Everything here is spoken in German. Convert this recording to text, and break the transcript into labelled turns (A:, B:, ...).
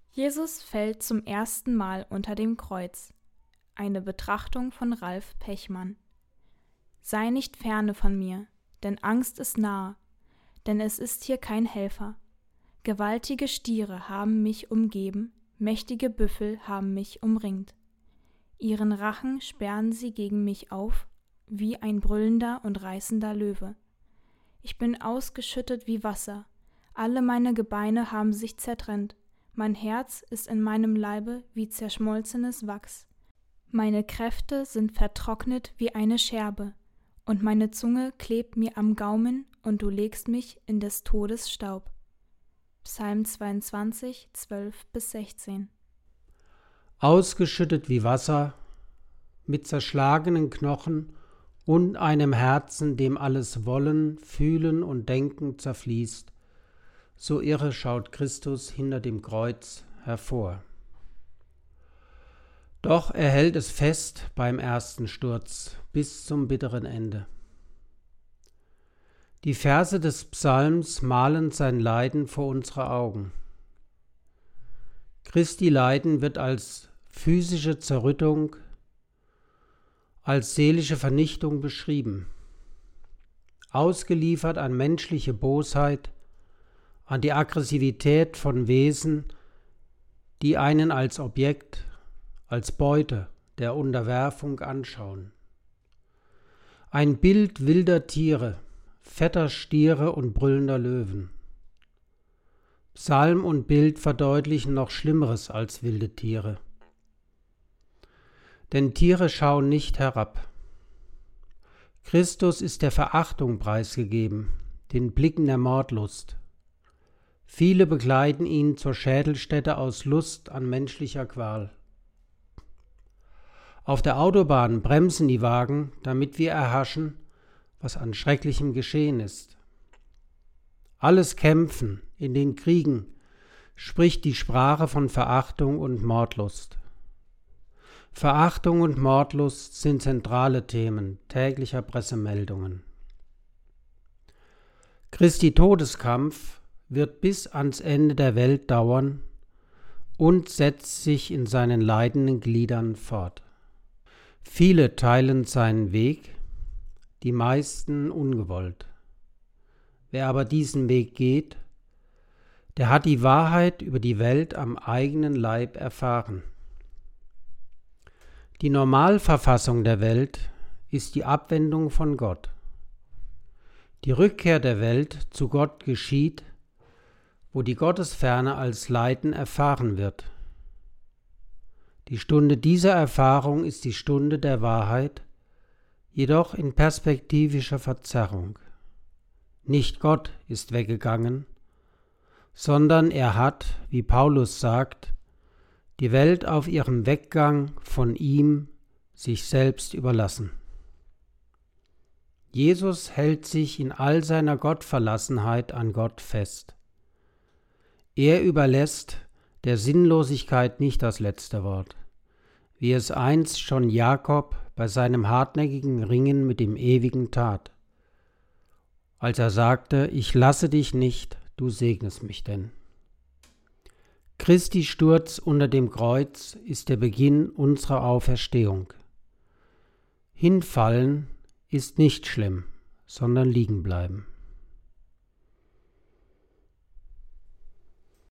A: Jesus fällt zum ersten Mal unter dem Kreuz. Eine Betrachtung von Ralf Pechmann. Sei nicht ferne von mir, denn Angst ist nahe, denn es ist hier kein Helfer. Gewaltige Stiere haben mich umgeben, mächtige Büffel haben mich umringt. Ihren Rachen sperren sie gegen mich auf, wie ein brüllender und reißender Löwe. Ich bin ausgeschüttet wie Wasser, alle meine Gebeine haben sich zertrennt, mein Herz ist in meinem Leibe wie zerschmolzenes Wachs. Meine Kräfte sind vertrocknet wie eine Scherbe, und meine Zunge klebt mir am Gaumen, und du legst mich in des Todes Staub. Psalm 22, 12-16.
B: Ausgeschüttet wie Wasser, mit zerschlagenen Knochen und einem Herzen, dem alles Wollen, Fühlen und Denken zerfließt, so irre schaut Christus hinter dem Kreuz hervor. Doch er hält es fest beim ersten Sturz bis zum bitteren Ende. Die Verse des Psalms malen sein Leiden vor unsere Augen. Christi Leiden wird als physische Zerrüttung, als seelische Vernichtung beschrieben. Ausgeliefert an menschliche Bosheit, an die Aggressivität von Wesen, die einen als Objekt, als Beute der Unterwerfung anschauen. Ein Bild wilder Tiere, fetter Stiere und brüllender Löwen. Psalm und Bild verdeutlichen noch Schlimmeres als wilde Tiere. Denn Tiere schauen nicht herab. Christus ist der Verachtung preisgegeben, den Blicken der Mordlust. Viele begleiten ihn zur Schädelstätte aus Lust an menschlicher Qual. Auf der Autobahn bremsen die Wagen, damit wir erhaschen, was an Schrecklichem geschehen ist. Alles Kämpfen in den Kriegen spricht die Sprache von Verachtung und Mordlust. Verachtung und Mordlust sind zentrale Themen täglicher Pressemeldungen. Christi Todeskampf wird bis ans Ende der Welt dauern und setzt sich in seinen leidenden Gliedern fort. Viele teilen seinen Weg, die meisten ungewollt. Wer aber diesen Weg geht, der hat die Wahrheit über die Welt am eigenen Leib erfahren. Die Normalverfassung der Welt ist die Abwendung von Gott. Die Rückkehr der Welt zu Gott geschieht, wo die Gottesferne als Leiden erfahren wird. Die Stunde dieser Erfahrung ist die Stunde der Wahrheit, jedoch in perspektivischer Verzerrung. Nicht Gott ist weggegangen, sondern er hat, wie Paulus sagt, die Welt auf ihrem Weggang von ihm sich selbst überlassen. Jesus hält sich in all seiner Gottverlassenheit an Gott fest. Er überlässt der Sinnlosigkeit nicht das letzte Wort, wie es einst schon Jakob bei seinem hartnäckigen Ringen mit dem Ewigen tat, als er sagte, ich lasse dich nicht, du segnest mich denn. Christi Sturz unter dem Kreuz ist der Beginn unserer Auferstehung. Hinfallen ist nicht schlimm, sondern liegen bleiben.